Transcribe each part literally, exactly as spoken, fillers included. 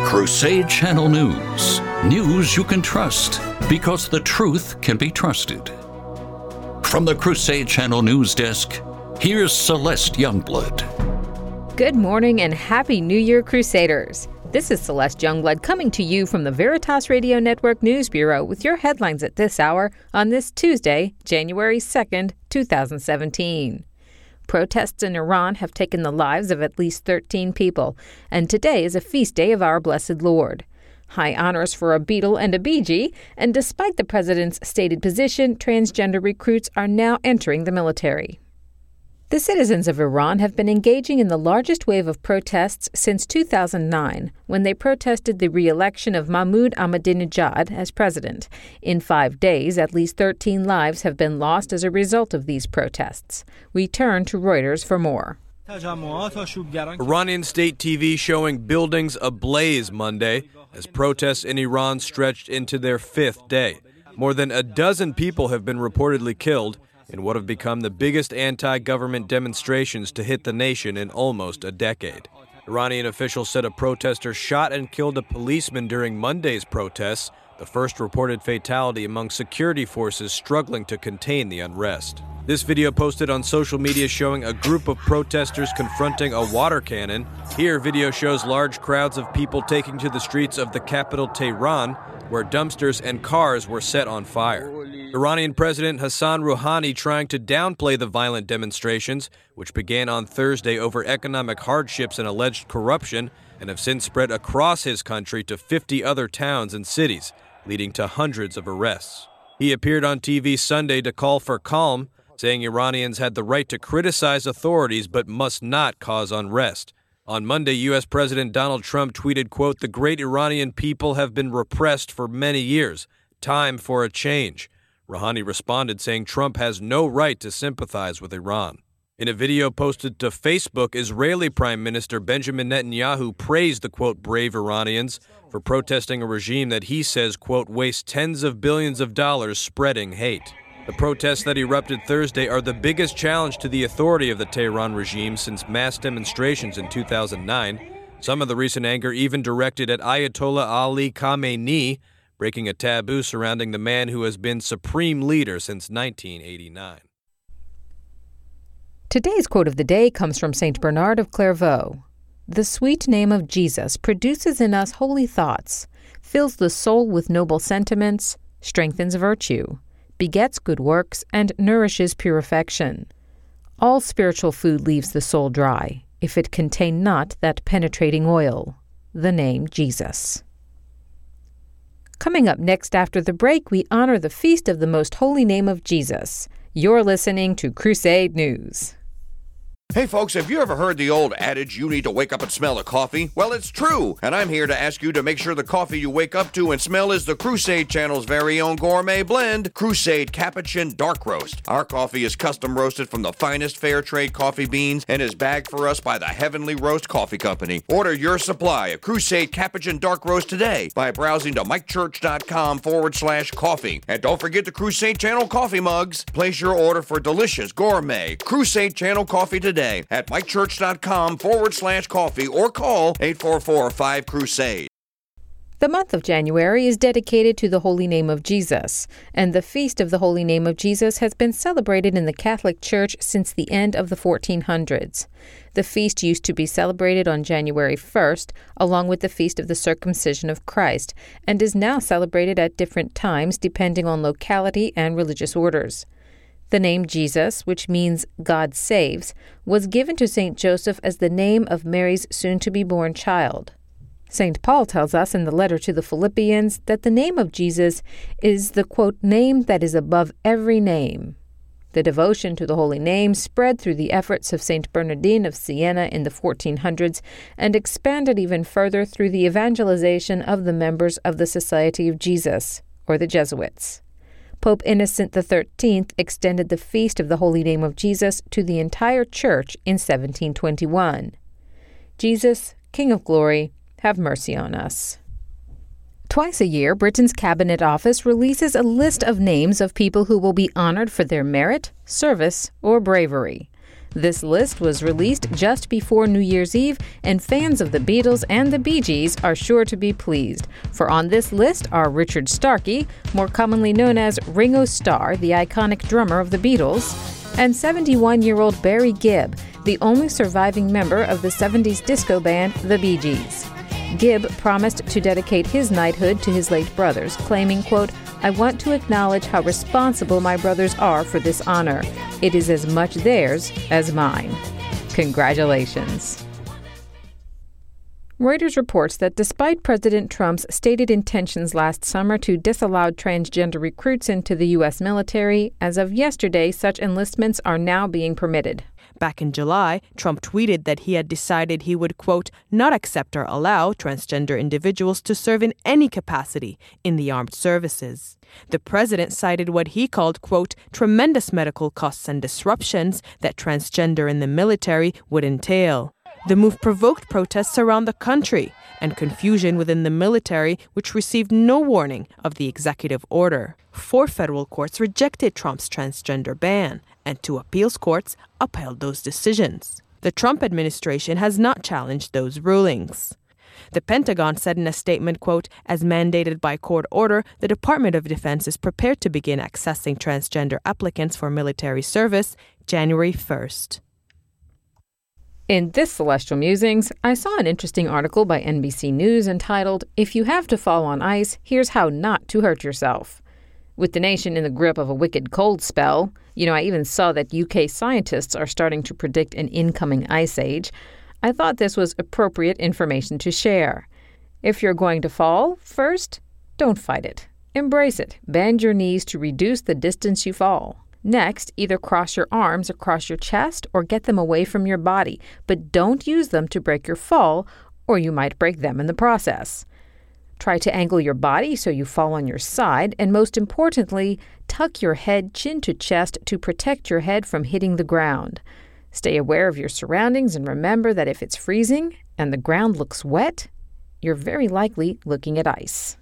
Crusade Channel News. News you can trust because the truth can be trusted. From the Crusade Channel News Desk, here's Celeste Youngblood. Good morning and Happy New Year, Crusaders. This is Celeste Youngblood coming to you from the Veritas Radio Network News Bureau with your headlines at this hour on this Tuesday, January second, twenty seventeen. Protests in Iran have taken the lives of at least thirteen people, and today is a feast day of our Blessed Lord. High honors for a Beatle and a Bee Gee, and despite the president's stated position, transgender recruits are now entering the military. The citizens of Iran have been engaging in the largest wave of protests since two thousand nine, when they protested the re-election of Mahmoud Ahmadinejad as president. In five days, at least thirteen lives have been lost as a result of these protests. We turn to Reuters for more. Iranian state T V showing buildings ablaze Monday as protests in Iran stretched into their fifth day. More than a dozen people have been reportedly killed in what have become the biggest anti-government demonstrations to hit the nation in almost a decade. Iranian officials said a protester shot and killed a policeman during Monday's protests, the first reported fatality among security forces struggling to contain the unrest. This video posted on social media showing a group of protesters confronting a water cannon. Here, video shows large crowds of people taking to the streets of the capital Tehran, where dumpsters and cars were set on fire. Iranian President Hassan Rouhani trying to downplay the violent demonstrations, which began on Thursday over economic hardships and alleged corruption, and have since spread across his country to fifty other towns and cities, leading to hundreds of arrests. He appeared on T V Sunday to call for calm, saying Iranians had the right to criticize authorities but must not cause unrest. On Monday, U S President Donald Trump tweeted, quote, "The great Iranian people have been repressed for many years. Time for a change." Rouhani responded, saying Trump has no right to sympathize with Iran. In a video posted to Facebook, Israeli Prime Minister Benjamin Netanyahu praised the, quote, brave Iranians for protesting a regime that he says, quote, wastes tens of billions of dollars spreading hate. The protests that erupted Thursday are the biggest challenge to the authority of the Tehran regime since mass demonstrations in two thousand nine. Some of the recent anger even directed at Ayatollah Ali Khamenei, breaking a taboo surrounding the man who has been supreme leader since nineteen eighty-nine. Today's quote of the day comes from Saint Bernard of Clairvaux. "The sweet name of Jesus produces in us holy thoughts, fills the soul with noble sentiments, strengthens virtue, begets good works, and nourishes pure affection. All spiritual food leaves the soul dry, if it contain not that penetrating oil, the name Jesus." Coming up next after the break, we honor the feast of the most holy name of Jesus. You're listening to Crusade News. Hey folks, have you ever heard the old adage, you need to wake up and smell a coffee? Well, it's true, and I'm here to ask you to make sure the coffee you wake up to and smell is the Crusade Channel's very own gourmet blend, Crusade Capuchin Dark Roast. Our coffee is custom roasted from the finest fair trade coffee beans and is bagged for us by the Heavenly Roast Coffee Company. Order your supply of Crusade Capuchin Dark Roast today by browsing to mikechurch.com forward slash coffee. And don't forget the Crusade Channel coffee mugs. Place your order for delicious gourmet Crusade Channel coffee today at mikechurch.com forward slash coffee or call eight four four five Crusade. The month of January is dedicated to the Holy Name of Jesus, and the Feast of the Holy Name of Jesus has been celebrated in the Catholic Church since the end of the fourteen hundreds. The feast used to be celebrated on January first, along with the Feast of the Circumcision of Christ, and is now celebrated at different times depending on locality and religious orders. The name Jesus, which means God saves, was given to Saint Joseph as the name of Mary's soon-to-be-born child. Saint Paul tells us in the letter to the Philippians that the name of Jesus is the, quote, name that is above every name. The devotion to the holy name spread through the efforts of Saint Bernardine of Siena in the fourteen hundreds and expanded even further through the evangelization of the members of the Society of Jesus, or the Jesuits. Pope Innocent the thirteenth extended the Feast of the Holy Name of Jesus to the entire Church in seventeen twenty-one. Jesus, King of Glory, have mercy on us. Twice a year, Britain's Cabinet Office releases a list of names of people who will be honored for their merit, service, or bravery. This list was released just before New Year's Eve, and fans of the Beatles and the Bee Gees are sure to be pleased. For on this list are Richard Starkey, more commonly known as Ringo Starr, the iconic drummer of the Beatles, and seventy-one-year-old Barry Gibb, the only surviving member of the seventies disco band The Bee Gees. Gibb promised to dedicate his knighthood to his late brothers, claiming, quote, "I want to acknowledge how responsible my brothers are for this honor. It is as much theirs as mine." Congratulations. Reuters reports that despite President Trump's stated intentions last summer to disallow transgender recruits into the U S military, as of yesterday, such enlistments are now being permitted. Back in July, Trump tweeted that he had decided he would, quote, not accept or allow transgender individuals to serve in any capacity in the armed services. The president cited what he called, quote, tremendous medical costs and disruptions that transgender in the military would entail. The move provoked protests around the country and confusion within the military, which received no warning of the executive order. Four federal courts rejected Trump's transgender ban, and two appeals courts upheld those decisions. The Trump administration has not challenged those rulings. The Pentagon said in a statement, quote, as mandated by court order, the Department of Defense is prepared to begin accessing transgender applicants for military service January first. In this Celestial Musings, I saw an interesting article by N B C News entitled, "If You Have to Fall on Ice, Here's How Not to Hurt Yourself." With the nation in the grip of a wicked cold spell, you know, I even saw that U K scientists are starting to predict an incoming ice age, I thought this was appropriate information to share. If you're going to fall, first, don't fight it. Embrace it. Bend your knees to reduce the distance you fall. Next, either cross your arms across your chest or get them away from your body, but don't use them to break your fall, or you might break them in the process. Try to angle your body so you fall on your side, and most importantly, tuck your head chin to chest to protect your head from hitting the ground. Stay aware of your surroundings and remember that if it's freezing and the ground looks wet, you're very likely looking at ice.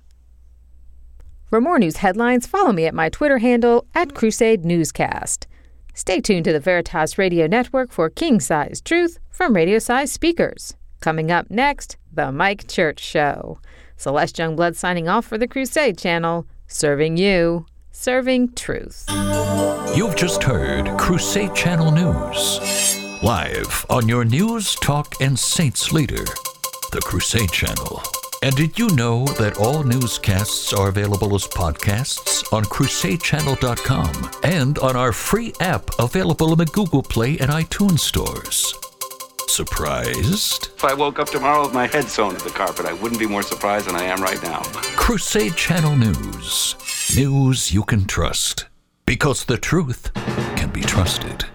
For more news headlines, follow me at my Twitter handle, at Crusade Newscast. Stay tuned to the Veritas Radio Network for king-size truth from radio-size speakers. Coming up next, The Mike Church Show. Celeste Youngblood signing off for the Crusade Channel, serving you, serving truth. You've just heard Crusade Channel News. Live on your news, talk, and saints leader, the Crusade Channel. And did you know that all newscasts are available as podcasts on crusade channel dot com and on our free app available in the Google Play and iTunes stores? Surprised? If I woke up tomorrow with my head sewn to the carpet, I wouldn't be more surprised than I am right now. Crusade Channel News. News you can trust. Because the truth can be trusted.